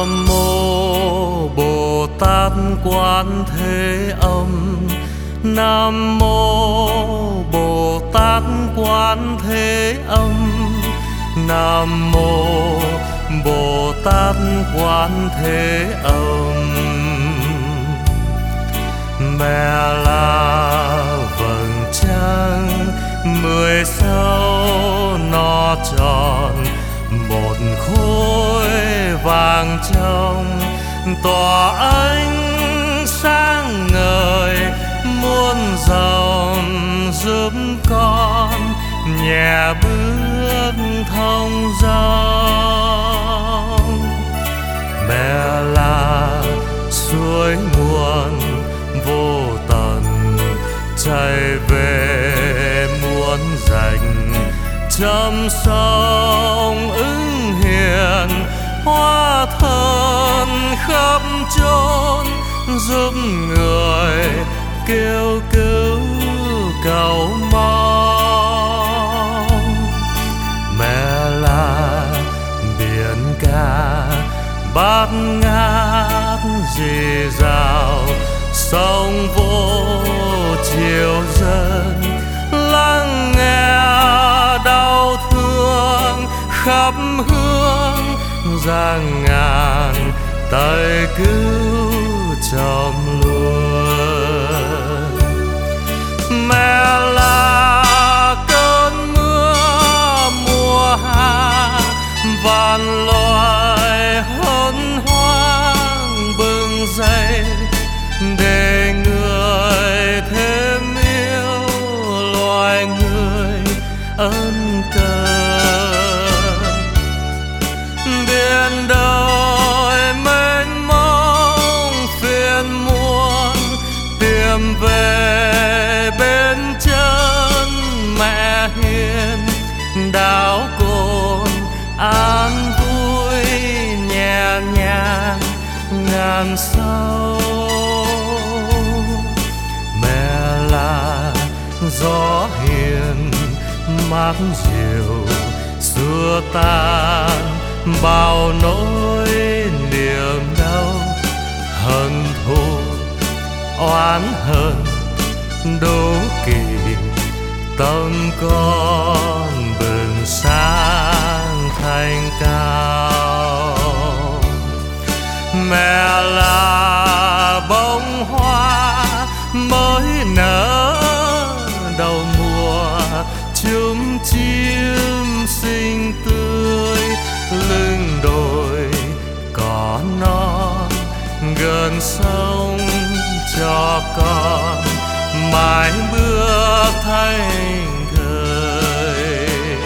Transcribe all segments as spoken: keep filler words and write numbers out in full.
Nam mô Bồ Tát Quán Thế Âm. Nam mô Bồ Tát Quán Thế Âm. Nam mô Bồ Tát Quán Thế Âm. Mẹ là vầng trăng mười sao nó tròn, một khối vàng trong tỏa ánh sáng ngời muôn dòng, giúp con nhẹ bước thông dong. Mẹ là suối nguồn vô tận chảy về muôn rành, trăm sông ứng hiền hoa thân khắp chốn, giúp người kêu cứu cầu mong. Mẹ là biển cả bát ngát rì rào, sông vô chiều dâng lắng nghe đau thương khắp hướng, giang ngàn tay cứu chom luôn. Mẹ là cơn mưa mùa hạ, vạn loài hân hoan bừng dậy để người thêm yêu loài người ân cần. Biển đời mênh mông phiền muôn, tìm về bên chân mẹ hiền, đảo cồn an vui nhẹ nhàng ngàn sau. Mẹ là gió hiền mát dịu xua tan bao nỗi niềm đau, hận thù oán hận đố kỵ, tâm con bừng sáng thanh cao. Mẹ là bông hoa mới nở đầu mùa, chum chim xinh tươi lưng đồi có non, gần sông cho con mãi bước thanh thời.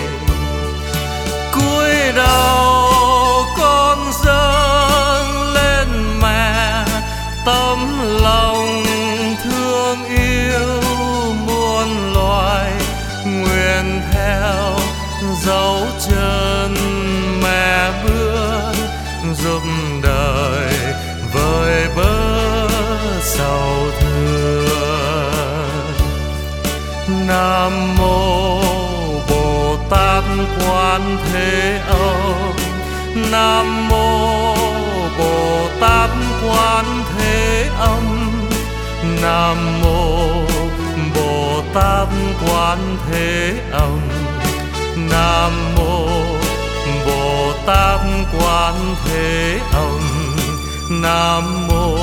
Cúi đầu con dâng lên mẹ tấm lòng thương yêu muôn loài, nguyện theo dấu chân mẹ bước, giúp đời vơi bớt sầu thương. Nam mô Bồ Tát Quán Thế Âm. Nam mô Bồ Tát Quán Thế Âm. Nam mô Bồ Tát Quán Thế Âm. Nam mô Bồ Tát Quán Thế Âm. Nam mô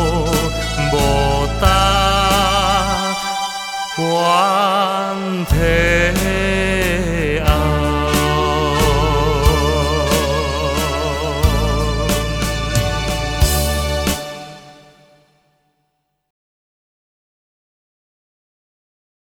Bồ Tát Quán Thế